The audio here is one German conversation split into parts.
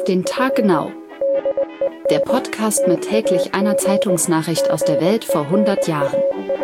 Auf den Tag genau. Der Podcast mit täglich einer Zeitungsnachricht aus der Welt vor 100 Jahren.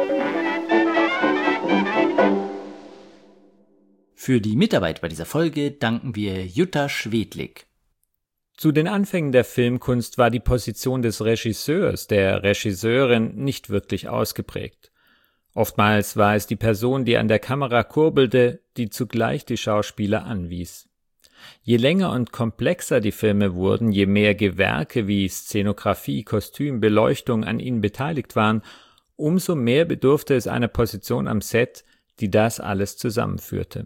Für die Mitarbeit bei dieser Folge danken wir Jutta Schwedlik. Zu den Anfängen der Filmkunst war die Position des Regisseurs, der Regisseurin nicht wirklich ausgeprägt. Oftmals war es die Person, die an der Kamera kurbelte, die zugleich die Schauspieler anwies. Je länger und komplexer die Filme wurden, je mehr Gewerke wie Szenografie, Kostüm, Beleuchtung an ihnen beteiligt waren, umso mehr bedurfte es einer Position am Set, die das alles zusammenführte.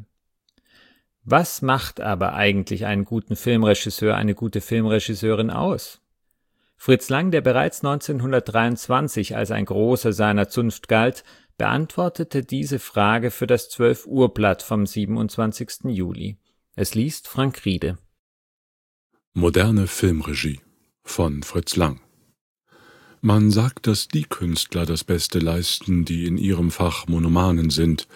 Was macht aber eigentlich einen guten Filmregisseur, eine gute Filmregisseurin aus? Fritz Lang, der bereits 1923 als ein Großer seiner Zunft galt, beantwortete diese Frage für das 12-Uhr-Blatt vom 27. Juli. Es liest Frank Riede. Moderne Filmregie von Fritz Lang. Man sagt, dass die Künstler das Beste leisten, die in ihrem Fach Monomanen sind.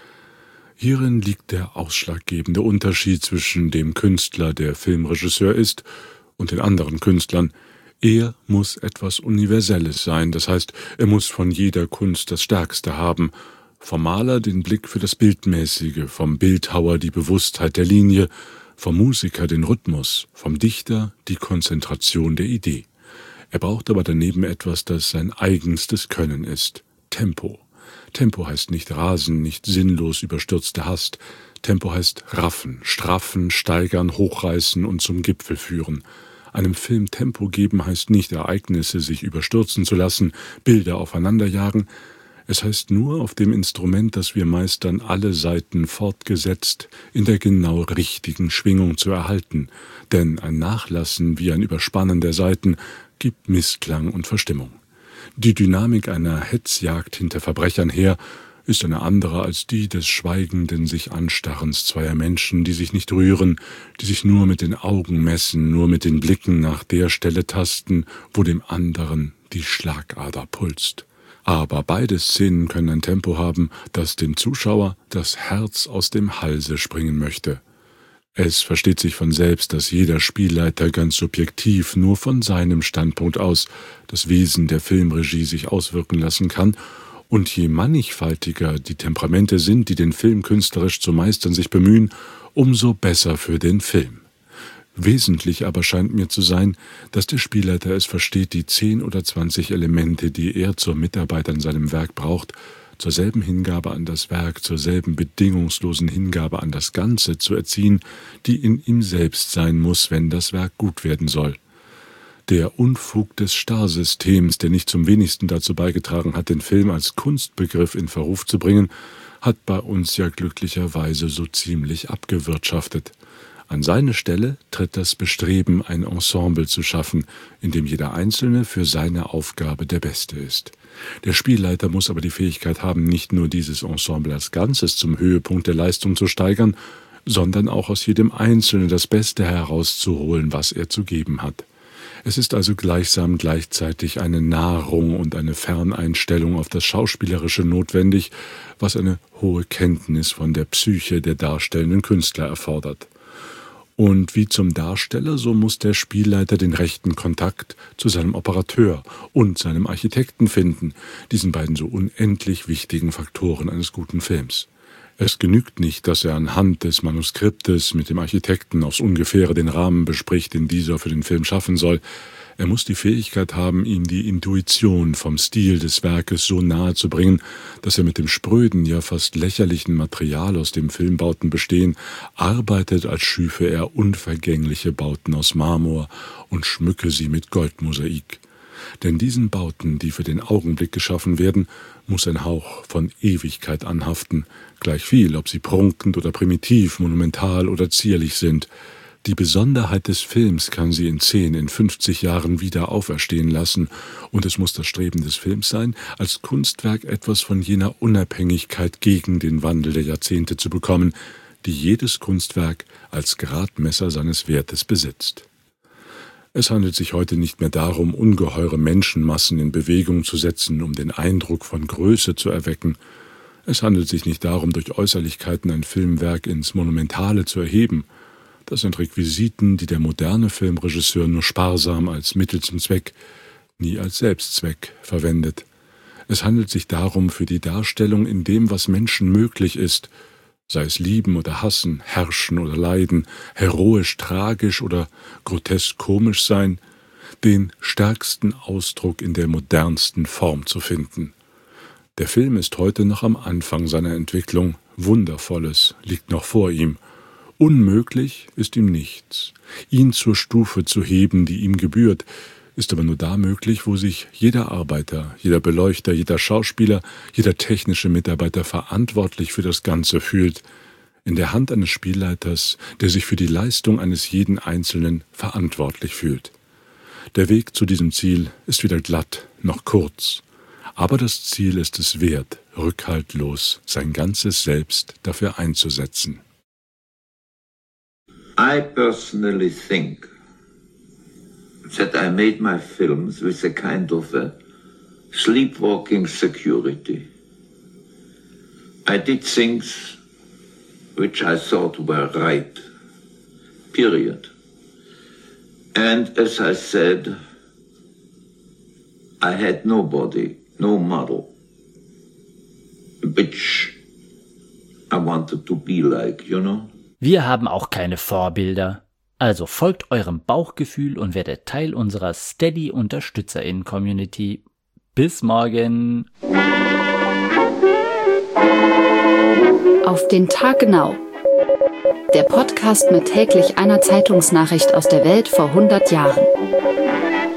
Hierin liegt der ausschlaggebende Unterschied zwischen dem Künstler, der Filmregisseur ist, und den anderen Künstlern. Er muss etwas Universelles sein, das heißt, er muss von jeder Kunst das Stärkste haben. Vom Maler den Blick für das Bildmäßige, vom Bildhauer die Bewusstheit der Linie, vom Musiker den Rhythmus, vom Dichter die Konzentration der Idee. Er braucht aber daneben etwas, das sein eigenstes Können ist: Tempo. Tempo heißt nicht rasen, nicht sinnlos überstürzte Hast. Tempo heißt raffen, straffen, steigern, hochreißen und zum Gipfel führen. Einem Film Tempo geben heißt nicht, Ereignisse sich überstürzen zu lassen, Bilder aufeinanderjagen. Es heißt nur, auf dem Instrument, das wir meistern, alle Saiten fortgesetzt in der genau richtigen Schwingung zu erhalten. Denn ein Nachlassen wie ein Überspannen der Saiten gibt Missklang und Verstimmung. Die Dynamik einer Hetzjagd hinter Verbrechern her ist eine andere als die des schweigenden sich Anstarrens zweier Menschen, die sich nicht rühren, die sich nur mit den Augen messen, nur mit den Blicken nach der Stelle tasten, wo dem anderen die Schlagader pulst. Aber beide Szenen können ein Tempo haben, das dem Zuschauer das Herz aus dem Halse springen möchte. Es versteht sich von selbst, dass jeder Spielleiter ganz subjektiv nur von seinem Standpunkt aus das Wesen der Filmregie sich auswirken lassen kann, und je mannigfaltiger die Temperamente sind, die den Film künstlerisch zu meistern sich bemühen, umso besser für den Film. Wesentlich aber scheint mir zu sein, dass der Spielleiter es versteht, die 10 oder 20 Elemente, die er zur Mitarbeit an seinem Werk braucht, zur selben Hingabe an das Werk, zur selben bedingungslosen Hingabe an das Ganze zu erziehen, die in ihm selbst sein muss, wenn das Werk gut werden soll. Der Unfug des Starrsystems, der nicht zum wenigsten dazu beigetragen hat, den Film als Kunstbegriff in Verruf zu bringen, hat bei uns ja glücklicherweise so ziemlich abgewirtschaftet. An seine Stelle tritt das Bestreben, ein Ensemble zu schaffen, in dem jeder Einzelne für seine Aufgabe der Beste ist. Der Spielleiter muss aber die Fähigkeit haben, nicht nur dieses Ensemble als Ganzes zum Höhepunkt der Leistung zu steigern, sondern auch aus jedem Einzelnen das Beste herauszuholen, was er zu geben hat. Es ist also gleichsam gleichzeitig eine Nahrung und eine Ferneinstellung auf das Schauspielerische notwendig, was eine hohe Kenntnis von der Psyche der darstellenden Künstler erfordert. Und wie zum Darsteller, so muss der Spielleiter den rechten Kontakt zu seinem Operateur und seinem Architekten finden, diesen beiden so unendlich wichtigen Faktoren eines guten Films. Es genügt nicht, dass er anhand des Manuskriptes mit dem Architekten aufs Ungefähre den Rahmen bespricht, den dieser für den Film schaffen soll. Er muss die Fähigkeit haben, ihm die Intuition vom Stil des Werkes so nahe zu bringen, dass er mit dem spröden, ja fast lächerlichen Material, aus dem Filmbauten bestehen, arbeitet, als schüfe er unvergängliche Bauten aus Marmor und schmücke sie mit Goldmosaik. Denn diesen Bauten, die für den Augenblick geschaffen werden, muss ein Hauch von Ewigkeit anhaften, gleichviel, ob sie prunkend oder primitiv, monumental oder zierlich sind. Die Besonderheit des Films kann sie in 10, in 50 Jahren wieder auferstehen lassen, und es muss das Streben des Films sein, als Kunstwerk etwas von jener Unabhängigkeit gegen den Wandel der Jahrzehnte zu bekommen, die jedes Kunstwerk als Gradmesser seines Wertes besitzt. Es handelt sich heute nicht mehr darum, ungeheure Menschenmassen in Bewegung zu setzen, um den Eindruck von Größe zu erwecken. Es handelt sich nicht darum, durch Äußerlichkeiten ein Filmwerk ins Monumentale zu erheben. Das sind Requisiten, die der moderne Filmregisseur nur sparsam als Mittel zum Zweck, nie als Selbstzweck verwendet. Es handelt sich darum, für die Darstellung in dem, was Menschen möglich ist, sei es lieben oder hassen, herrschen oder leiden, heroisch, tragisch oder grotesk komisch sein, den stärksten Ausdruck in der modernsten Form zu finden. Der Film ist heute noch am Anfang seiner Entwicklung, Wundervolles liegt noch vor ihm. Unmöglich ist ihm nichts. Ihn zur Stufe zu heben, die ihm gebührt, ist aber nur da möglich, wo sich jeder Arbeiter, jeder Beleuchter, jeder Schauspieler, jeder technische Mitarbeiter verantwortlich für das Ganze fühlt, in der Hand eines Spielleiters, der sich für die Leistung eines jeden Einzelnen verantwortlich fühlt. Der Weg zu diesem Ziel ist weder glatt noch kurz, aber das Ziel ist es wert, rückhaltlos sein ganzes Selbst dafür einzusetzen. I personally think that I made my films with a kind of a sleepwalking security. I did things which I thought were right, period. And as I said, I had nobody, no model, which I wanted to be like, you know? Wir haben auch keine Vorbilder. Also folgt eurem Bauchgefühl und werdet Teil unserer Steady-UnterstützerInnen-Community. Bis morgen! Auf den Tag genau. Der Podcast mit täglich einer Zeitungsnachricht aus der Welt vor 100 Jahren.